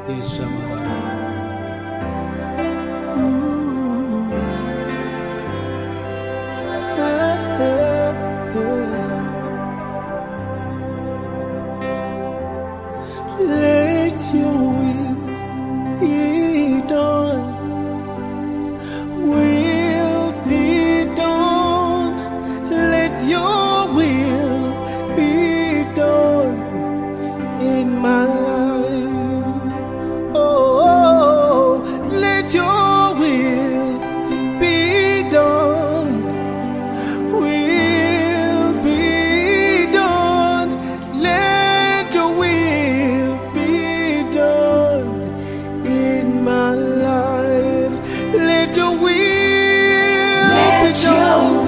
Let your will be done. Will be done. Let your will be done in my life. Oh, let your will be done. Will be done. Let your will be done in my life. Let your will be done.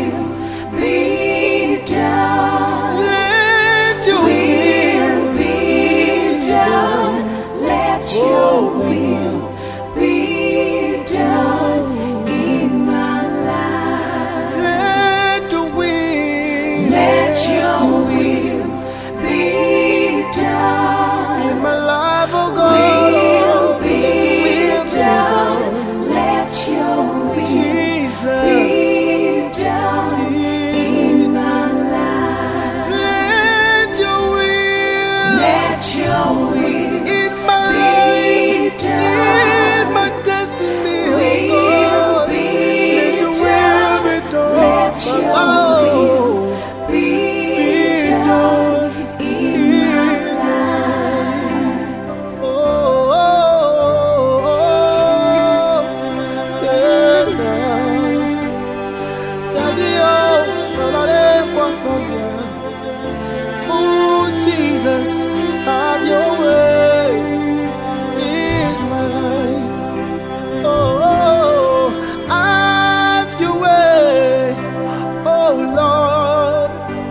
Be done. Let your will be done. Let your will be done in my life. Let your will. Let your will be done in my life, oh God. will Let be your will done. Let your will Jesus. be done in my life. Let your will Let your will in my life, be done. in my destiny, oh Will God. be Let your will be done. Let your Oh, be be done in my life. oh, yeah. Daddy, oh, Shalare, Kwasmania. Oh, Jesus, have your way in my life. Oh, have your way. Oh, Lord,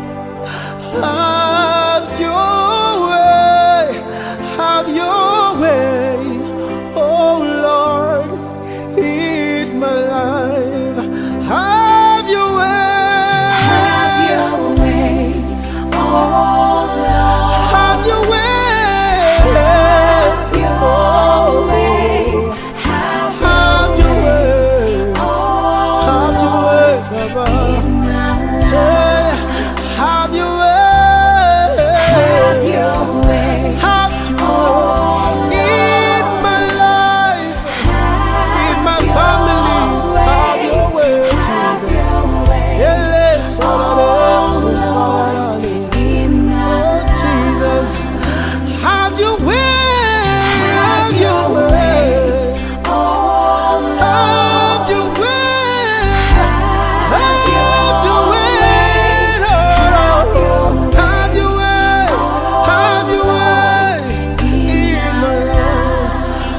have your way. Have your way. Oh, Lord, in my life. Have your way. Have your way, oh Lord. Have your way. Have your way. Have Have your way. oh Have your way, Baba. in my Hey, have your way. Have your way, Have your way in my life, in my family. Have your way, have Jesus. your way Ele sorare, kusarale. in my Oh, Jesus, have your way. Have your way. oh Have your way. Have your way, Lord. Have your way. Have your way in my life.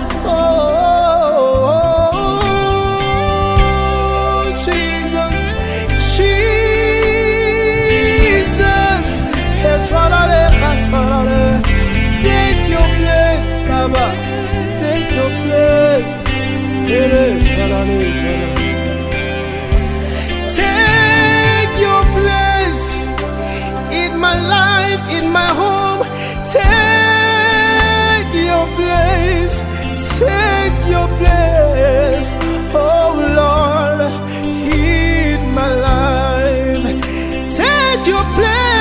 Oh, Jesus, Jesus. Take your place, Baba. Take your place. Take your place in my life, in my home. Take your place. Take your place. Oh Lord, in my life. Take your place.